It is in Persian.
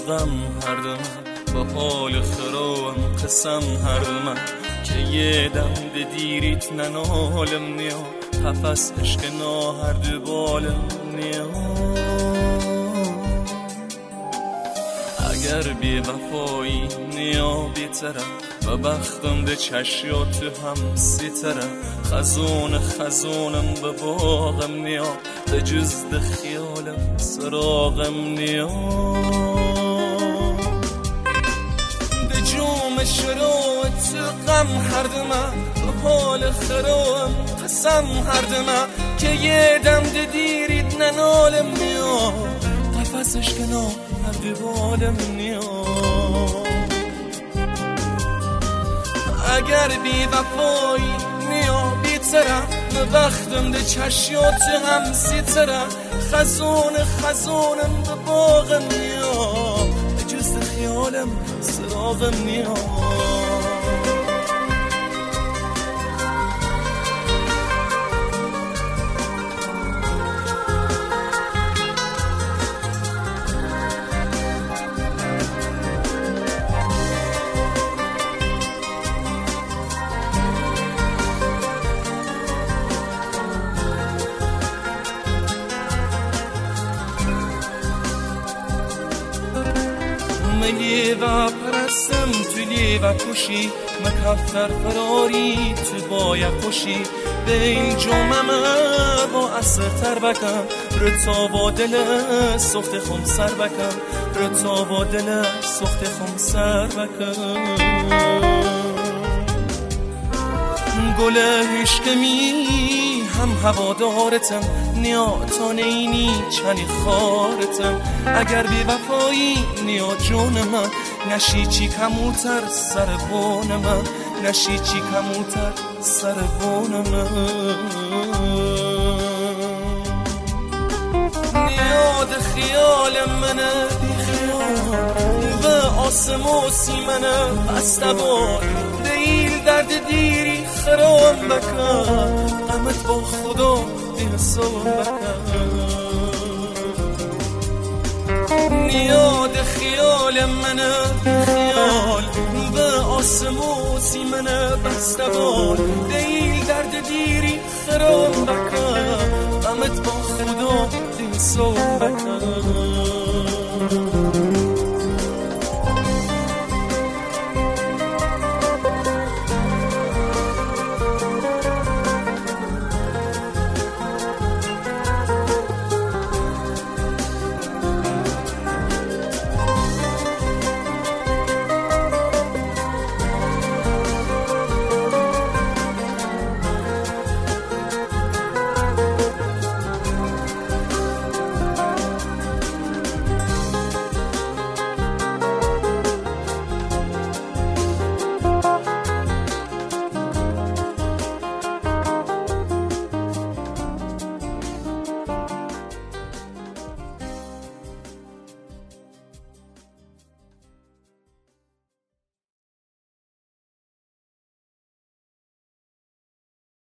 غم هر دم به حال خرام قسم هر دم که یه دم ده دیریت ننالم نیا قفس عشق نا هر دو بالم نیا اگر بی وفایی نیا بیترم و بختم ده چشیات هم سیترم خزونم به باغم نیا به جز ده خیالم سراغم نیا ده جوم شروعت غم هر دمه به حال خرام قسم هر دمه که یه دم ده دیرید ننالم نیا قفسش کنار هر دیوالم نیا اگر بی وفایی نیا بیترم به وقتم ده چشیات هم سیترم خزونم به باغم نیا به جز خیالم سراغم نیا لیوا پرستم تو لیوا کشی مکفتر فراری تو باید کشی به این جمعه با اصر تر بکم رتا با دل سخت خم سر بکم رتا با دل سخت خم سر بکم گل عشقمی هم هوادارتم نیا تا نینی چنی خارتم اگر بی وفایی نیا جون من نشی چی کموتر سر بون من نشی چی کموتر سر بون من نیاد خیال منه بی خیال به آسموسی منه بستبار دیل درد دیری خرام بکن قمت با خدا بی حساب بکن نیاد خیال منه بی خیال به آسموسی منه بستبار دیل درد دیری خرام بکن قمت با خدا بی حساب بکن